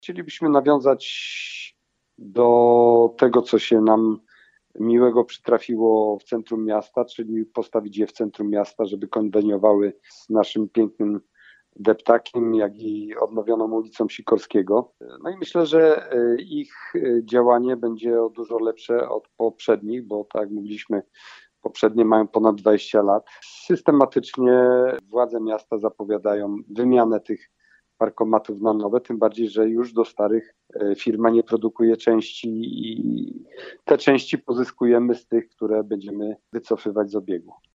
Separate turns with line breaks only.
Chcielibyśmy nawiązać do tego, co się nam miłego przytrafiło w centrum miasta, czyli postawić je w centrum miasta, żeby konweniowały z naszym pięknym deptakiem, jak i odnowioną ulicą Sikorskiego. No i myślę, że ich działanie będzie o dużo lepsze od poprzednich, bo tak jak mówiliśmy, poprzednie mają ponad 20 lat. Systematycznie władze miasta zapowiadają wymianę tych parkomatów na nowe, tym bardziej, że już do starych firma nie produkuje części i te części pozyskujemy z tych, które będziemy wycofywać z obiegu.